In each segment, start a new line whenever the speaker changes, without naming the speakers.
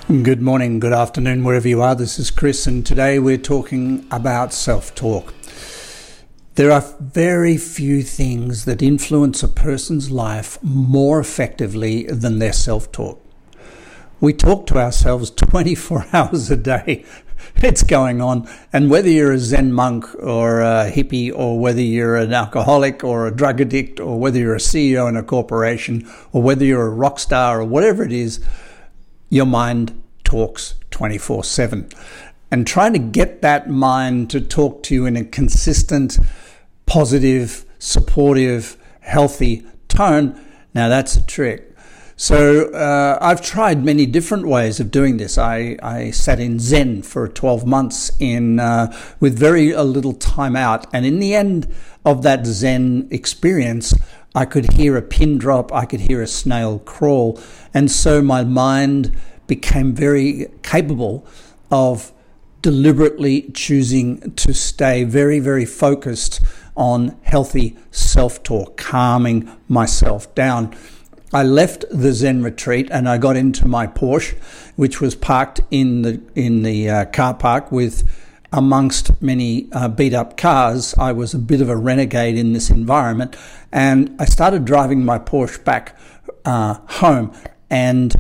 Good morning, good afternoon, wherever you are. This is Chris, and today we're talking about self-talk. There are very few things that influence a person's life more effectively than their self-talk. We talk to ourselves 24 hours a day. It's going on. And whether you're a Zen monk or a hippie, or whether you're an alcoholic or a drug addict, or whether you're a CEO in a corporation, or whether you're a rock star or whatever it is, your mind talks 24/7. And trying to get that mind to talk to you in a consistent, positive, supportive, healthy tone, now that's a trick. So I've tried many different ways of doing this. I sat in Zen for 12 months with very little time out. And in the end of that Zen experience, I could hear a pin drop, I could hear a snail crawl. And so my mind became very capable of deliberately choosing to stay very, very focused on healthy self-talk, calming myself down. I left the Zen retreat and I got into my Porsche, which was parked in the car park with amongst many beat-up cars. I was a bit of a renegade in this environment, and I started driving my Porsche back home, and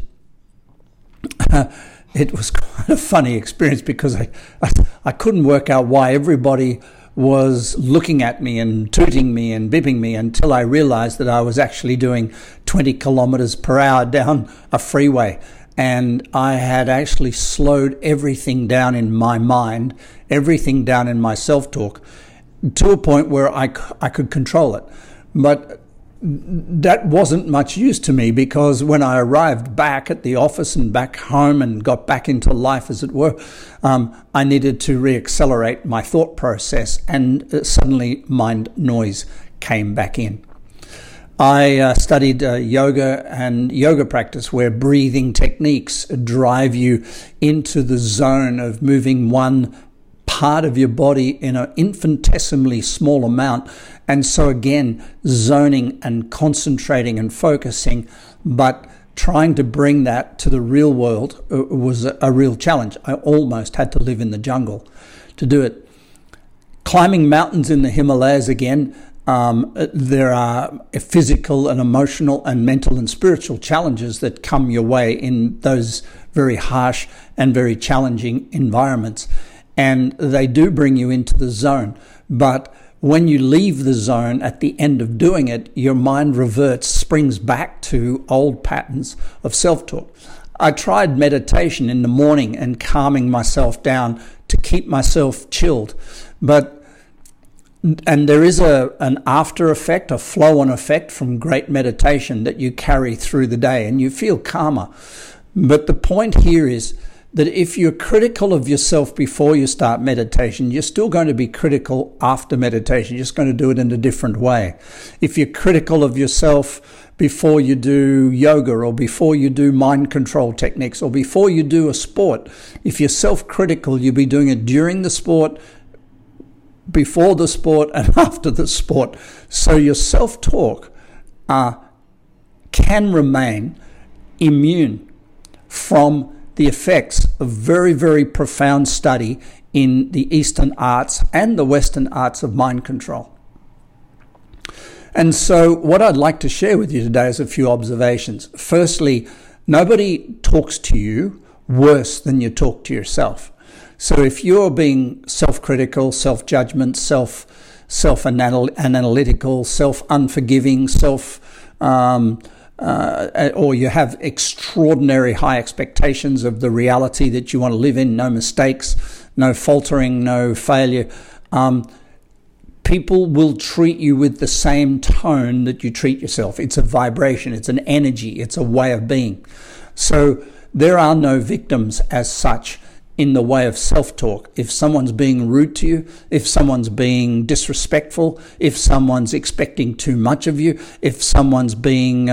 it was quite a funny experience because I couldn't work out why everybody was looking at me and tooting me and bipping me until I realized that I was actually doing 20 kilometers per hour down a freeway. And I had actually slowed everything down in my mind, everything down in my self-talk, to a point where I could control it. But that wasn't much use to me, because when I arrived back at the office and back home and got back into life, as it were, I needed to reaccelerate my thought process, and suddenly mind noise came back in. I studied yoga and yoga practice, where breathing techniques drive you into the zone of moving one part of your body in an infinitesimally small amount. And so again, zoning and concentrating and focusing, but trying to bring that to the real world was a real challenge. I almost had to live in the jungle to do it. Climbing mountains in the Himalayas again, there are physical and emotional and mental and spiritual challenges that come your way in those very harsh and very challenging environments. And they do bring you into the zone. But when you leave the zone at the end of doing it, your mind springs back to old patterns of self-talk. I tried meditation in the morning and calming myself down to keep myself chilled. And there is an after effect, a flow-on effect from great meditation that you carry through the day, and you feel calmer. But the point here is that if you're critical of yourself before you start meditation, you're still going to be critical after meditation. You're just going to do it in a different way. If you're critical of yourself before you do yoga, or before you do mind control techniques, or before you do a sport, if you're self-critical, you'll be doing it during the sport, before the sport, and after the sport. So your self-talk can remain immune from the effects of very, very profound study in the Eastern arts and the Western arts of mind control. And so what I'd like to share with you today is a few observations. Firstly, nobody talks to you worse than you talk to yourself. So if you're being self-critical, self-judgment, self-analytical, self-unforgiving, or you have extraordinary high expectations of the reality that you want to live in, no mistakes, no faltering, no failure, people will treat you with the same tone that you treat yourself. It's a vibration, it's an energy, it's a way of being. So there are no victims as such in the way of self-talk. If someone's being rude to you, if someone's being disrespectful, if someone's expecting too much of you, if someone's being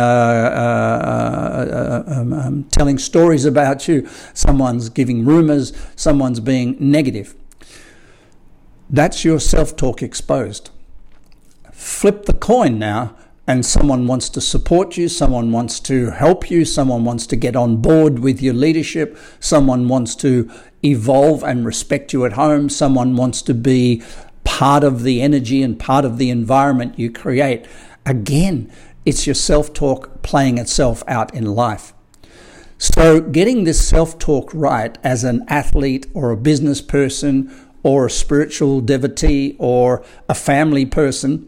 telling stories about you, someone's giving rumors, someone's being negative, that's your self-talk exposed. Flip the coin now and someone wants to support you, someone wants to help you, someone wants to get on board with your leadership, someone wants to evolve and respect you at home, someone wants to be part of the energy and part of the environment you create. Again, it's your self-talk playing itself out in life. So getting this self-talk right as an athlete or a business person or a spiritual devotee or a family person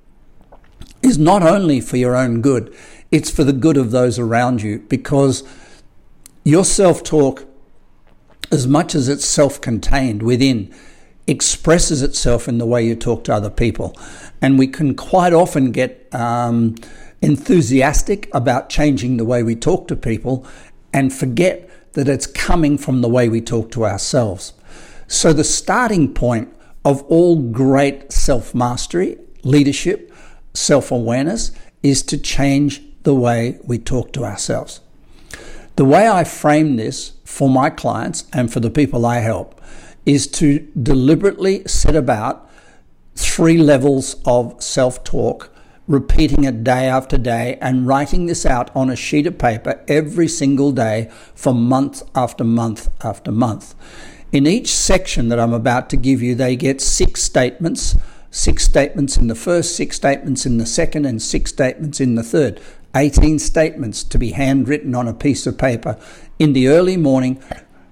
is not only for your own good, it's for the good of those around you, because your self-talk, as much as it's self-contained within, expresses itself in the way you talk to other people. And we can quite often get enthusiastic about changing the way we talk to people and forget that it's coming from the way we talk to ourselves. So the starting point of all great self-mastery, leadership, self-awareness is to change the way we talk to ourselves. The way I frame this for my clients and for the people I help is to deliberately set about 3 levels of self-talk, repeating it day after day and writing this out on a sheet of paper every single day for month after month after month. In each section that I'm about to give you, they get 6 statements. 6 statements in the first, 6 statements in the second, and 6 statements in the third. 18 statements to be handwritten on a piece of paper in the early morning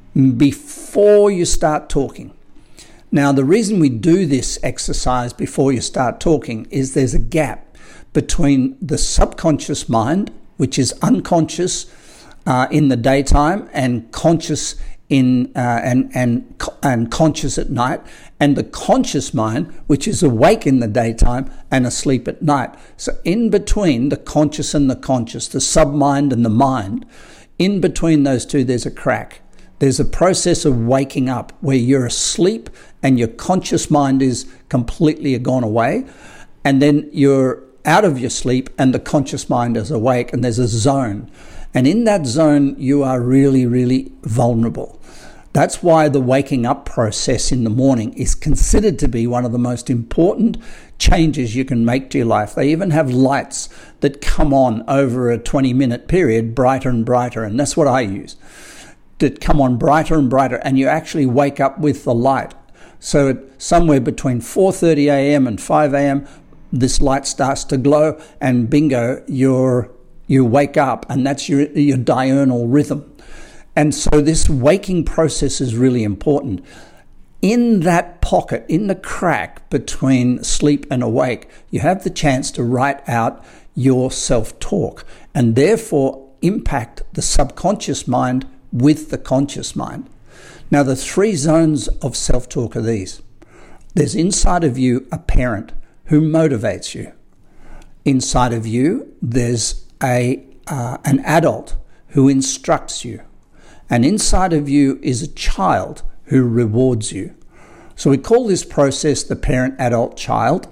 before you start talking. Now, the reason we do this exercise before you start talking is there's a gap between the subconscious mind, which is unconscious in the daytime and conscious and conscious at night, and the conscious mind, which is awake in the daytime and asleep at night. So in between the conscious and the conscious, the submind and the mind, in between those two, there's a crack. There's a process of waking up where you're asleep and your conscious mind is completely gone away, and then you're out of your sleep and the conscious mind is awake, and there's a zone. And in that zone, you are really, really vulnerable. That's why the waking up process in the morning is considered to be one of the most important changes you can make to your life. They even have lights that come on over a 20-minute period, brighter and brighter, and that's what I use, that come on brighter and brighter, and you actually wake up with the light. So somewhere between 4:30 a.m. and 5 a.m., this light starts to glow, and bingo, you wake up, and that's your diurnal rhythm. And so this waking process is really important. In that pocket, in the crack between sleep and awake, you have the chance to write out your self-talk and therefore impact the subconscious mind with the conscious mind. Now, the 3 zones of self-talk are these. There's inside of you a parent who motivates you. Inside of you, there's an adult who instructs you. And inside of you is a child who rewards you. So we call this process the parent, adult, child.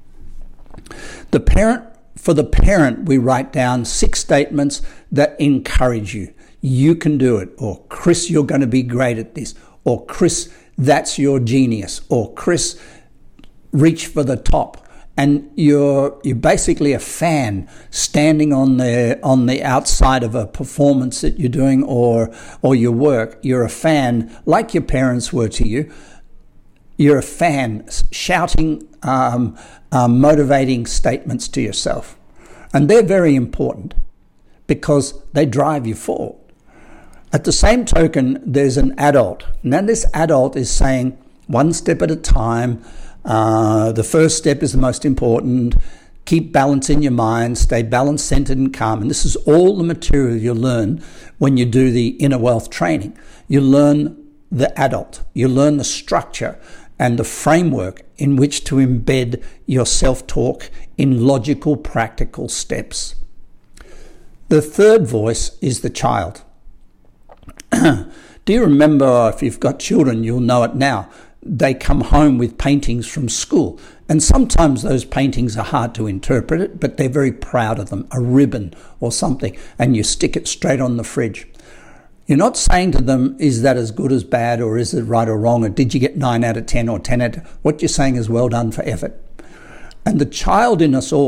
For the parent, we write down 6 statements that encourage you. You can do it. Or, Chris, you're going to be great at this. Or, Chris, that's your genius. Or, Chris, reach for the top. And you're basically a fan standing on the outside of a performance that you're doing or your work. You're a fan like your parents were to you. You're a fan shouting, motivating statements to yourself. And they're very important because they drive you forward. At the same token, there's an adult. Now this adult is saying, one step at a time. The first step is the most important. Keep balance in your mind, stay balanced, centered, and calm. And this is all the material you learn when you do the inner wealth training. You learn the adult, you learn the structure and the framework in which to embed your self-talk in logical, practical steps. The third voice is the child. Do you remember, if you've got children, you'll know it now, they come home with paintings from school. And sometimes those paintings are hard to interpret it, but they're very proud of them, a ribbon or something, and you stick it straight on the fridge. You're not saying to them, is that as good as bad, or is it right or wrong, or did you get 9 out of 10 or 10 out of... What you're saying is well done for effort. And the child in us all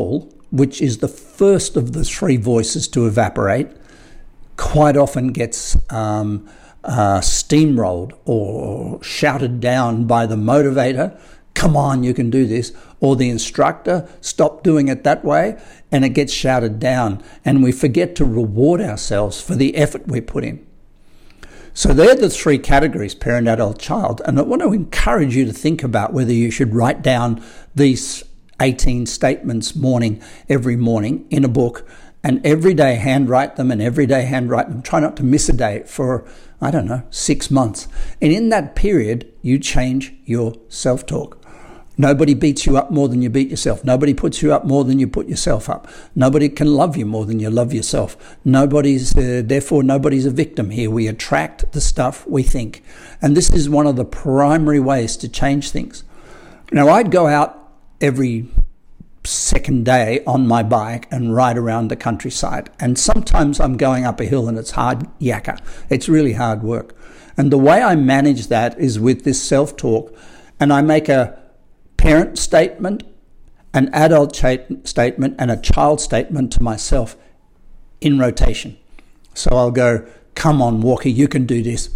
which is the first of the three voices to evaporate, quite often gets steamrolled or shouted down by the motivator, come on, you can do this, or the instructor, stop doing it that way, and it gets shouted down, and we forget to reward ourselves for the effort we put in. So they're the three categories, parent, adult, child, and I want to encourage you to think about whether you should write down these 18 statements every morning in a book, and every day handwrite them, Try not to miss a day for, 6 months. And in that period, you change your self-talk. Nobody beats you up more than you beat yourself. Nobody puts you up more than you put yourself up. Nobody can love you more than you love yourself. Therefore, nobody's a victim here. We attract the stuff we think. And this is one of the primary ways to change things. Now, I'd go out every second day on my bike and ride around the countryside. And sometimes I'm going up a hill and it's hard yakka. It's really hard work. And the way I manage that is with this self-talk. And I make a parent statement, an adult statement, and a child statement to myself in rotation. So I'll go, come on, Walker, you can do this.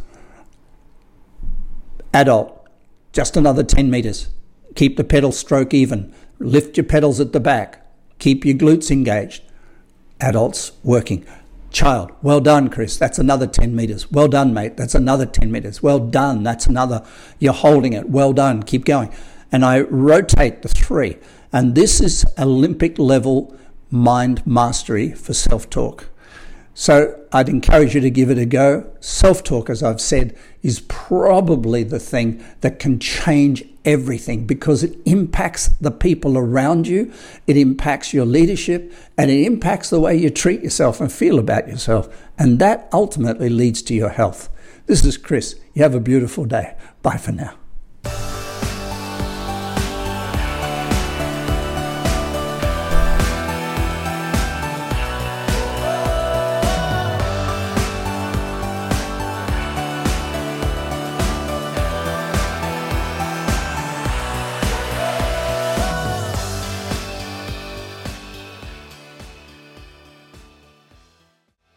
Adult, just another 10 meters. Keep the pedal stroke even. Lift your pedals at the back. Keep your glutes engaged. Adults working. Child, well done, Chris. That's another 10 meters. Well done, mate. That's another 10 meters. Well done. That's another. You're holding it. Well done. Keep going. And I rotate the three. And this is Olympic level mind mastery for self-talk. So I'd encourage you to give it a go. Self-talk, as I've said, is probably the thing that can change everything because it impacts the people around you, it impacts your leadership, and it impacts the way you treat yourself and feel about yourself. And that ultimately leads to your health. This is Chris. You have a beautiful day. Bye for now.